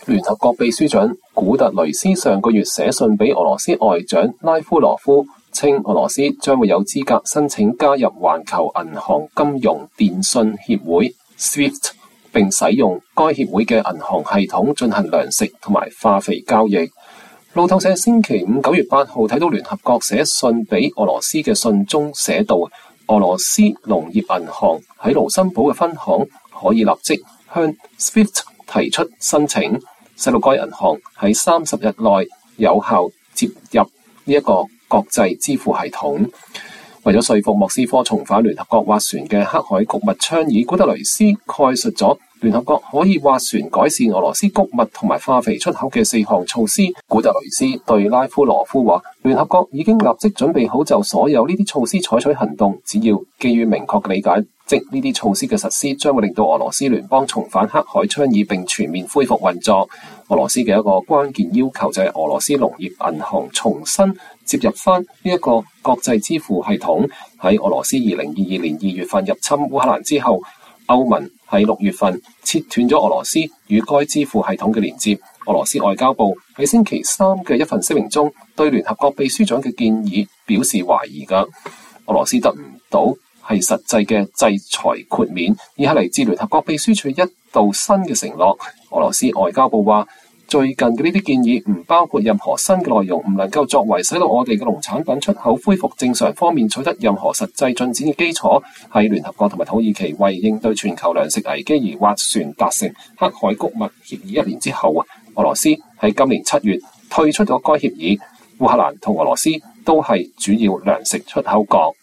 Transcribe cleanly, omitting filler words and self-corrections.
聯合國秘書長古特雷斯上個月寫信俾俄羅斯外長拉夫羅夫，稱俄羅斯將會有資格申請加入環球銀行金融電信協會 SWIFT， 並使用該協會嘅銀行系統進行糧食同埋化肥交易。路透社星期五9月8號睇到聯合國寫信俾俄羅斯嘅信中寫道，俄羅斯農業銀行喺盧森堡嘅分行可以立即向 SWIFT 提出申請，使到該銀行喺30日內有效接入呢一個國際支付系統。為咗說服莫斯科重返聯合國斡旋嘅黑海谷物倡議，古特雷斯概述咗聯合國可以斡旋改善俄羅斯谷物同埋化肥出口嘅4項措施。古特雷斯對拉夫羅夫話，聯合國已經立即準備好就所有呢啲措施採取行動，只要基於明確嘅理解，即呢啲措施嘅實施將會令到俄羅斯聯邦重返黑海倡議並全面恢復運作。俄羅斯嘅一個關鍵要求就係俄羅斯農業銀行重新接入翻呢一個國際支付系統。喺俄羅斯2022年2月份入侵烏克蘭之後，歐盟喺6月份切斷咗俄羅斯與該支付系統嘅連接。俄羅斯外交部喺星期3嘅一份聲明中，對聯合國秘書長嘅建議表示懷疑㗎。俄羅斯得唔到係實際嘅制裁豁免，而係嚟自聯合國秘書處一道新嘅承諾。俄羅斯外交部話，最近嘅呢啲建議唔包括任何新嘅內容，唔能夠作為使到我哋嘅農產品出口恢復正常方面取得任何實際進展嘅基礎。喺聯合國同埋土耳其為應對全球糧食危機而斡旋達成黑海谷物協議1年之後，俄羅斯喺今年7月退出咗該協議。烏克蘭同俄羅斯都係主要糧食出口國。